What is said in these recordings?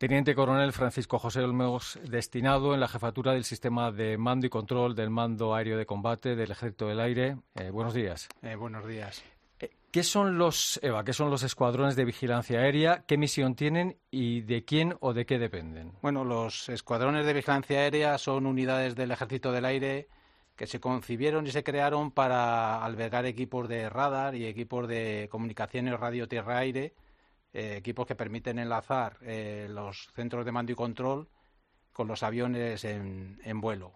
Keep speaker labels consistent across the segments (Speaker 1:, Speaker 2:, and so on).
Speaker 1: Teniente Coronel Francisco José Olmos, destinado en la jefatura del Sistema de Mando y Control del Mando Aéreo de Combate del Ejército del Aire. Buenos días.
Speaker 2: Buenos días.
Speaker 1: ¿Qué son los EVA? ¿Qué son los escuadrones de vigilancia aérea? ¿Qué misión tienen y de quién o de qué dependen?
Speaker 2: Bueno, los escuadrones de vigilancia aérea son unidades del Ejército del Aire que se concibieron y se crearon para albergar equipos de radar y equipos de comunicaciones radio-tierra-aire, equipos que permiten enlazar los centros de mando y control con los aviones en vuelo.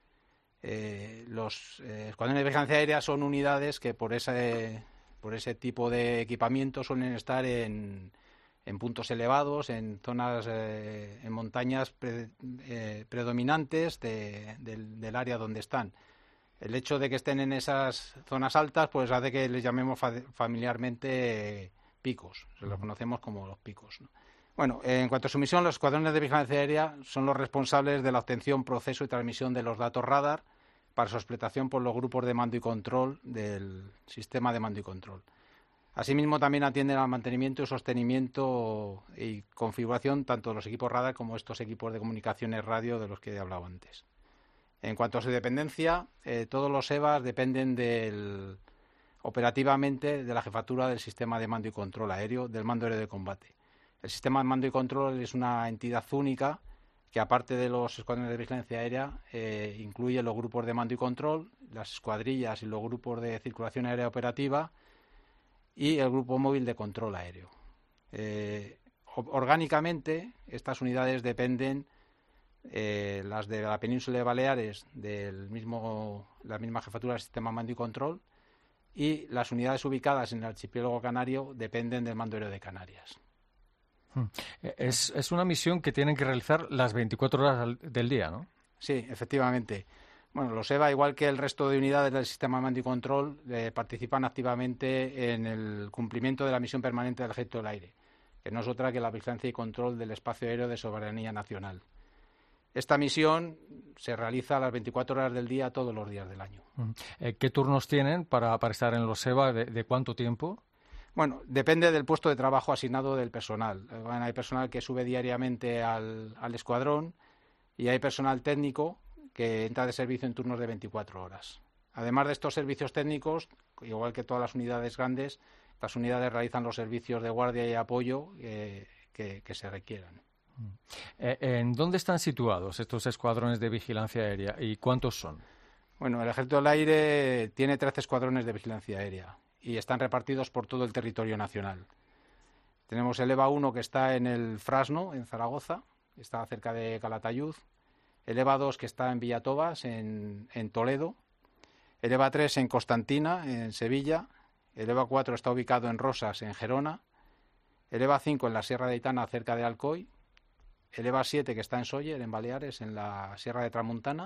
Speaker 2: Los escuadrones de vigilancia aérea son unidades que por ese tipo de equipamiento suelen estar en puntos elevados, en zonas, en montañas predominantes del área donde están. El hecho de que estén en esas zonas altas pues hace que les llamemos familiarmente picos, se los conocemos como los picos, ¿no? Bueno, en cuanto a su misión, los escuadrones de vigilancia aérea son los responsables de la obtención, proceso y transmisión de los datos radar para su explotación por los grupos de mando y control del sistema de mando y control. Asimismo, también atienden al mantenimiento y sostenimiento y configuración tanto de los equipos radar como estos equipos de comunicaciones radio de los que he hablado antes. En cuanto a su dependencia, todos los EVAs dependen operativamente de la jefatura del sistema de mando y control aéreo del Mando Aéreo de Combate. El sistema de mando y control es una entidad única que, aparte de los escuadrones de vigilancia aérea, incluye los grupos de mando y control, las escuadrillas y los grupos de circulación aérea operativa y el grupo móvil de control aéreo. Orgánicamente, estas unidades dependen, las de la península de Baleares, la misma jefatura del sistema de mando y control, y las unidades ubicadas en el archipiélago canario dependen del Mando Aéreo de Canarias.
Speaker 1: Es una misión que tienen que realizar las 24 horas del día, ¿no?
Speaker 2: Sí, efectivamente. Bueno, los EVA, igual que el resto de unidades del sistema de mando y control, participan activamente en el cumplimiento de la misión permanente del Ejército del Aire, que no es otra que la vigilancia y control del espacio aéreo de soberanía nacional. Esta misión se realiza a las 24 horas del día, todos los días del año.
Speaker 1: ¿Qué turnos tienen para estar en los EVA? ¿De cuánto tiempo?
Speaker 2: Bueno, depende del puesto de trabajo asignado del personal. Bueno, hay personal que sube diariamente al escuadrón y hay personal técnico que entra de servicio en turnos de 24 horas. Además de estos servicios técnicos, igual que todas las unidades grandes, las unidades realizan los servicios de guardia y apoyo que se requieran.
Speaker 1: ¿En dónde están situados estos escuadrones de vigilancia aérea y cuántos son?
Speaker 2: Bueno, el Ejército del Aire tiene 13 escuadrones de vigilancia aérea y están repartidos por todo el territorio nacional. Tenemos el EVA 1 que está en el Frasno, en Zaragoza, está cerca de Calatayud. El EVA 2 que está en Villatobas, en Toledo. El EVA 3 en Constantina, en Sevilla. El EVA 4 está ubicado en Rosas, en Gerona. El EVA 5 en la Sierra de Aitana, cerca de Alcoy. El EVA 7 que está en Sóller, en Baleares, en la Sierra de Tramuntana.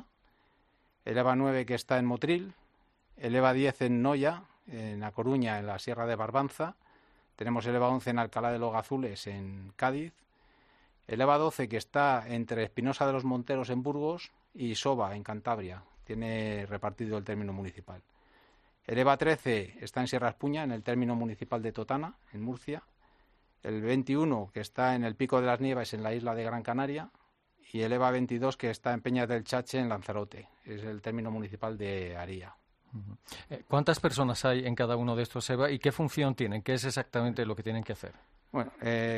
Speaker 2: El EVA 9 que está en Motril. El EVA 10 en Noia, en A Coruña, en la Sierra de Barbanza. Tenemos el EVA 11 en Alcalá de los Gazules, en Cádiz. El EVA 12 que está entre Espinosa de los Monteros, en Burgos, y Soba, en Cantabria. Tiene repartido el término municipal. El EVA 13 está en Sierra Espuña, en el término municipal de Totana, en Murcia. El 21 que está en el Pico de las Nieves, en la isla de Gran Canaria. Y el EVA 22 que está en Peñas del Chache, en Lanzarote. Es el término municipal de Aría.
Speaker 1: ¿Cuántas personas hay en cada uno de estos EVA y qué función tienen? ¿Qué es exactamente lo que tienen que hacer?
Speaker 2: Bueno,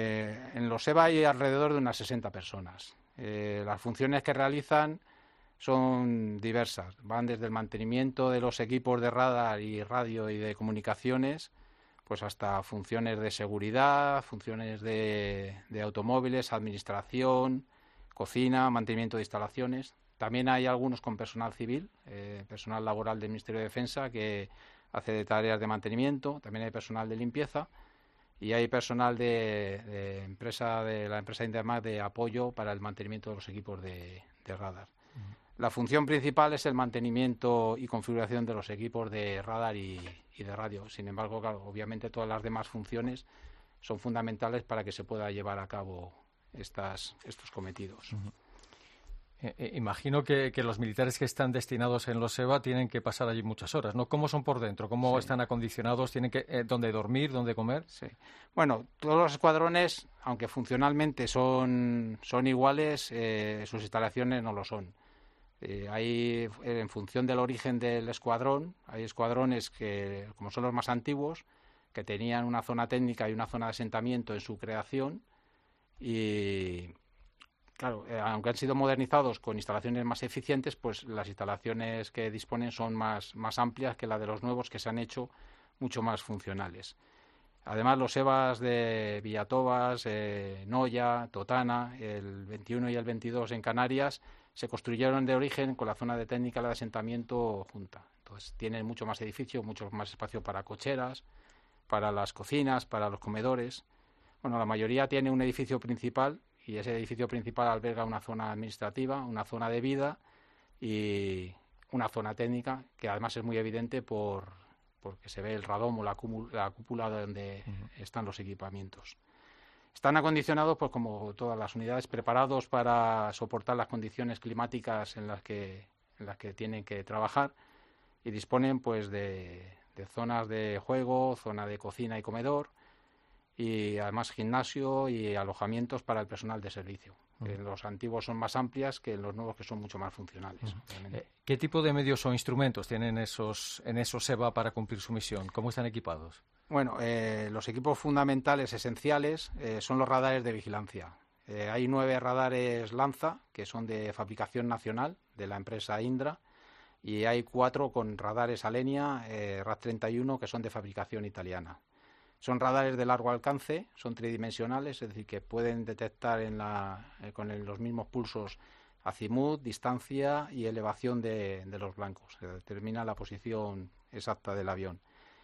Speaker 2: en los EVA hay alrededor de unas 60 personas. Las funciones que realizan son diversas. Van desde el mantenimiento de los equipos de radar y radio y de comunicaciones, pues hasta funciones de seguridad, funciones de automóviles, administración, cocina, mantenimiento de instalaciones. También hay algunos con personal civil, personal laboral del Ministerio de Defensa que hace tareas de mantenimiento. También hay personal de limpieza y hay personal de la empresa Intermag de apoyo para el mantenimiento de los equipos de radar. La función principal es el mantenimiento y configuración de los equipos de radar y de radio. Sin embargo, claro, obviamente todas las demás funciones son fundamentales para que se pueda llevar a cabo estos cometidos.
Speaker 1: Imagino que los militares que están destinados en los EVA tienen que pasar allí muchas horas, ¿no? ¿Cómo son por dentro? ¿Cómo están acondicionados? ¿Tienen que dónde dormir, dónde comer?
Speaker 2: Sí. Bueno, todos los escuadrones, aunque funcionalmente son iguales, sus instalaciones no lo son. Hay, en función del origen del escuadrón, hay escuadrones que, como son los más antiguos, que tenían una zona técnica y una zona de asentamiento en su creación y... Claro, aunque han sido modernizados con instalaciones más eficientes, pues las instalaciones que disponen son más amplias que las de los nuevos, que se han hecho mucho más funcionales. Además, los EVAs de Villatobas, Noya, Totana, el 21 y el 22 en Canarias, se construyeron de origen con la zona de técnica de asentamiento junta. Entonces, tienen mucho más edificio, mucho más espacio para cocheras, para las cocinas, para los comedores. Bueno, la mayoría tiene un edificio principal, y ese edificio principal alberga una zona administrativa, una zona de vida y una zona técnica, que además es muy evidente porque se ve el radom o la cúpula donde están los equipamientos. Están acondicionados, pues como todas las unidades, preparados para soportar las condiciones climáticas en las que tienen que trabajar, y disponen pues de zonas de juego, zona de cocina y comedor, y además gimnasio y alojamientos para el personal de servicio. Los antiguos son más amplias que los nuevos, que son mucho más funcionales.
Speaker 1: ¿Qué tipo de medios o instrumentos tienen en esos EVA para cumplir su misión? ¿Cómo están equipados?
Speaker 2: Bueno, los equipos fundamentales, esenciales, son los radares de vigilancia. Hay 9 radares Lanza, que son de fabricación nacional, de la empresa Indra, y hay 4 con radares Alenia, RAD-31, que son de fabricación italiana. Son radares de largo alcance, son tridimensionales, es decir, que pueden detectar con los mismos pulsos azimut, distancia y elevación de los blancos. Se determina la posición exacta del avión.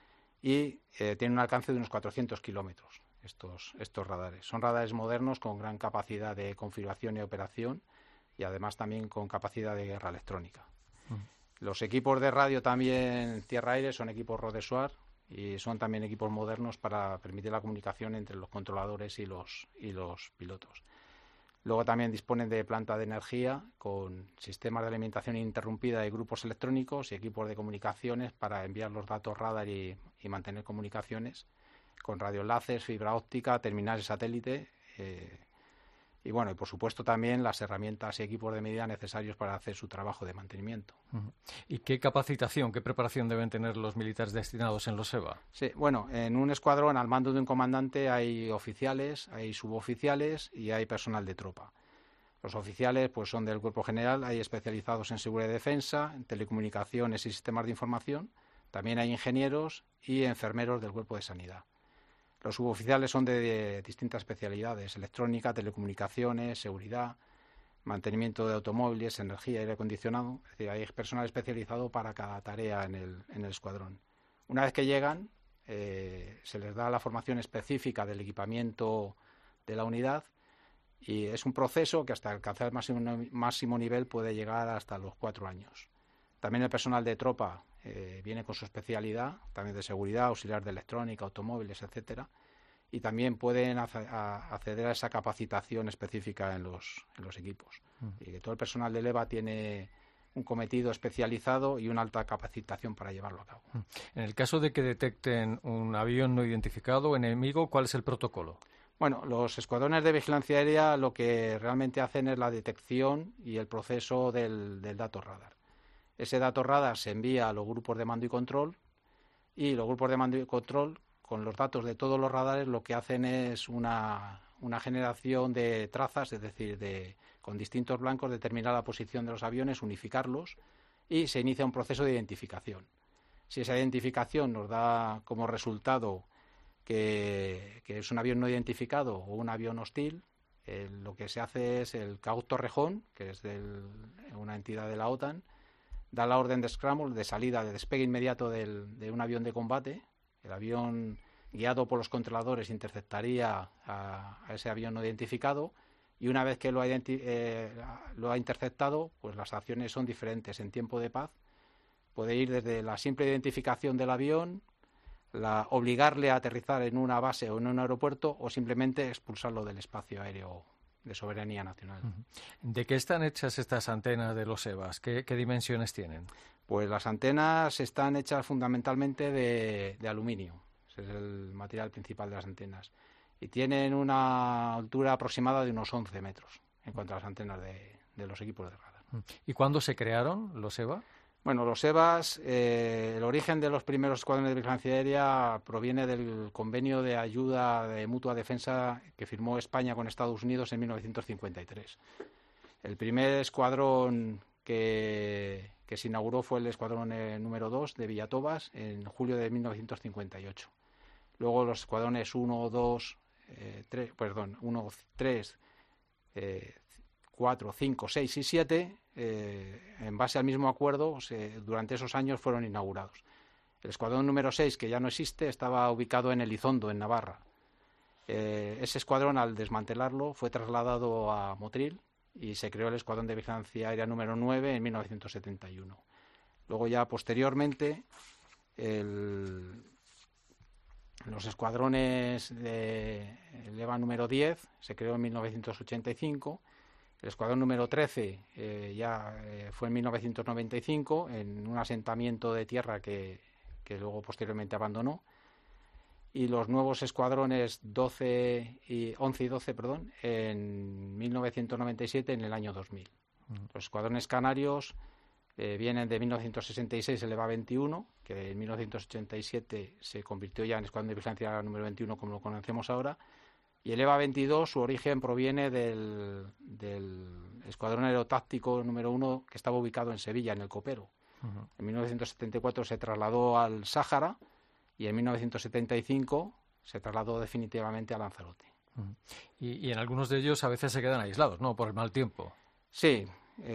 Speaker 2: Y tienen un alcance de unos 400 kilómetros estos radares. Son radares modernos con gran capacidad de configuración y operación, y además también con capacidad de guerra electrónica. Los equipos de radio también tierra-aire son equipos Rodeswar, y son también equipos modernos para permitir la comunicación entre los controladores y los pilotos. Luego también disponen de planta de energía con sistemas de alimentación ininterrumpida de grupos electrónicos y equipos de comunicaciones para enviar los datos radar y mantener comunicaciones con radioenlaces, fibra óptica, terminales satélite y bueno, y por supuesto también las herramientas y equipos de medida necesarios para hacer su trabajo de mantenimiento.
Speaker 1: ¿Y qué capacitación, qué preparación deben tener los militares destinados en los EVA?
Speaker 2: Sí, bueno, en un escuadrón al mando de un comandante hay oficiales, hay suboficiales y hay personal de tropa. Los oficiales pues son del Cuerpo General, hay especializados en seguridad y defensa, en telecomunicaciones y sistemas de información, también hay ingenieros y enfermeros del Cuerpo de Sanidad. Los suboficiales son de distintas especialidades: electrónica, telecomunicaciones, seguridad, mantenimiento de automóviles, energía, aire acondicionado. Es decir, hay personal especializado para cada tarea en el escuadrón. Una vez que llegan, se les da la formación específica del equipamiento de la unidad, y es un proceso que hasta alcanzar el máximo nivel puede llegar hasta los 4 años. También el personal de tropa viene con su especialidad, también de seguridad, auxiliar de electrónica, automóviles, etcétera, y también pueden acceder a esa capacitación específica en los equipos. Y que todo el personal del EVA tiene un cometido especializado y una alta capacitación para llevarlo a cabo.
Speaker 1: En el caso de que detecten un avión no identificado o enemigo, ¿cuál es el protocolo?
Speaker 2: Bueno, los escuadrones de vigilancia aérea lo que realmente hacen es la detección y el proceso del dato radar. Ese dato radar se envía a los grupos de mando y control, y los grupos de mando y control, con los datos de todos los radares, lo que hacen es una generación de trazas, es decir, con distintos blancos determinar la posición de los aviones, unificarlos, y se inicia un proceso de identificación. Si esa identificación nos da como resultado que es un avión no identificado o un avión hostil, lo que se hace es el CAUC Torrejón, que es una entidad de la OTAN, da la orden de scramble, de salida, de despegue inmediato de un avión de combate. El avión, guiado por los controladores, interceptaría a ese avión no identificado, y una vez que lo ha interceptado, pues las acciones son diferentes. En tiempo de paz puede ir desde la simple identificación del avión, obligarle a aterrizar en una base o en un aeropuerto, o simplemente expulsarlo del espacio aéreo soberanía nacional.
Speaker 1: ¿De qué están hechas estas antenas de los EVAs? ¿Qué dimensiones tienen?
Speaker 2: Pues las antenas están hechas fundamentalmente de aluminio. Ese es el material principal de las antenas. Y tienen una altura aproximada de unos 11 metros en cuanto a las antenas de los equipos de radar.
Speaker 1: ¿Y cuándo se crearon los EVA?
Speaker 2: Bueno, los EVAs, el origen de los primeros escuadrones de vigilancia aérea proviene del convenio de ayuda de mutua defensa que firmó España con Estados Unidos en 1953. El primer escuadrón que se inauguró fue el escuadrón número 2 de Villatobas en julio de 1958. Luego los escuadrones 1, 3, 4, 5, 6 y 7, en base al mismo acuerdo, durante esos años fueron inaugurados. El escuadrón número 6, que ya no existe, estaba ubicado en Elizondo, en Navarra. Ese escuadrón, al desmantelarlo, fue trasladado a Motril y se creó el escuadrón de vigilancia aérea número 9 en 1971. Luego ya posteriormente los escuadrones de EVA número 10 se creó en 1985. El escuadrón número 13 fue en 1995 en un asentamiento de tierra que luego posteriormente abandonó. Y los nuevos escuadrones 11 y 12 en 1997, en el año 2000. Los escuadrones canarios vienen de 1966 el EVA 21, que en 1987 se convirtió ya en escuadrón de vigilancia número 21 como lo conocemos ahora. Y el EVA 22, su origen proviene del escuadrón aerotáctico número 1 que estaba ubicado en Sevilla, en el Copero. En 1974 se trasladó al Sáhara y en 1975 se trasladó definitivamente a Lanzarote.
Speaker 1: Y en algunos de ellos a veces se quedan aislados, ¿no?, por el mal tiempo.
Speaker 2: Sí.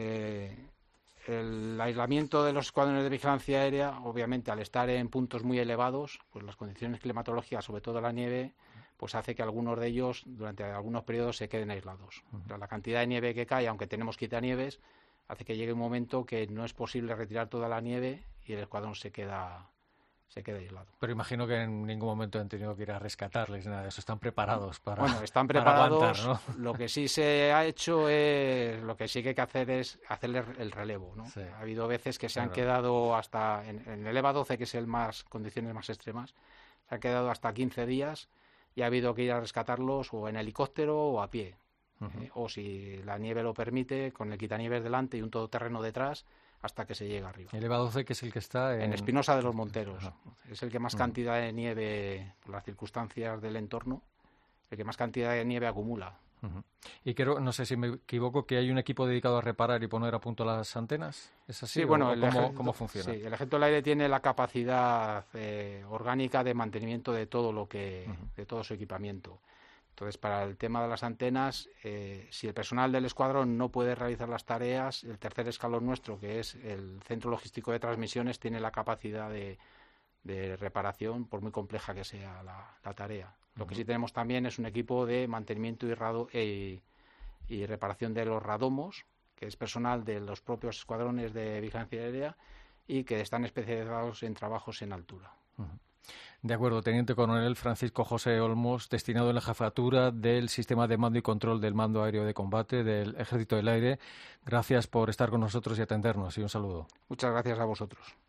Speaker 2: El aislamiento de los escuadrones de vigilancia aérea, obviamente, al estar en puntos muy elevados, pues las condiciones climatológicas, sobre todo la nieve, pues hace que algunos de ellos durante algunos periodos se queden aislados. La cantidad de nieve que cae, aunque tenemos quitanieves, hace que llegue un momento que no es posible retirar toda la nieve y el escuadrón se queda aislado.
Speaker 1: Pero imagino que en ningún momento han tenido que ir a rescatarles, nada de eso. Están preparados para
Speaker 2: Bueno, están preparados.
Speaker 1: Para aguantar, ¿no?
Speaker 2: Lo que sí se ha hecho es, lo que sí que hay que hacer es hacerle el relevo, ¿no?
Speaker 1: Sí.
Speaker 2: Ha habido veces que se han quedado hasta, en el EVA 12, que es condiciones más extremas, se han quedado hasta 15 días y ha habido que ir a rescatarlos o en helicóptero o a pie. O si la nieve lo permite, con el quitanieves delante y un todoterreno detrás, hasta que se llega arriba.
Speaker 1: El EVA 12, que es el que está
Speaker 2: en Espinosa de los Monteros. Es el que más cantidad de nieve, por las circunstancias del entorno, el que más cantidad de nieve acumula.
Speaker 1: Y creo, no sé si me equivoco, que hay un equipo dedicado a reparar y poner a punto las antenas. ¿Es así?
Speaker 2: Sí, bueno,
Speaker 1: ¿cómo funciona?
Speaker 2: Sí, el Ejército del Aire tiene la capacidad orgánica de mantenimiento de todo de todo su equipamiento. Entonces, para el tema de las antenas, si el personal del escuadrón no puede realizar las tareas, el tercer escalón nuestro, que es el Centro Logístico de Transmisiones, tiene la capacidad de reparación, por muy compleja que sea la tarea. Lo que sí tenemos también es un equipo de mantenimiento y reparación de los radomos, que es personal de los propios escuadrones de vigilancia aérea y que están especializados en trabajos en altura.
Speaker 1: De acuerdo, Teniente Coronel Francisco José Olmos, destinado en la jefatura del Sistema de Mando y Control del Mando Aéreo de Combate del Ejército del Aire. Gracias por estar con nosotros y atendernos, y un saludo.
Speaker 2: Muchas gracias a vosotros.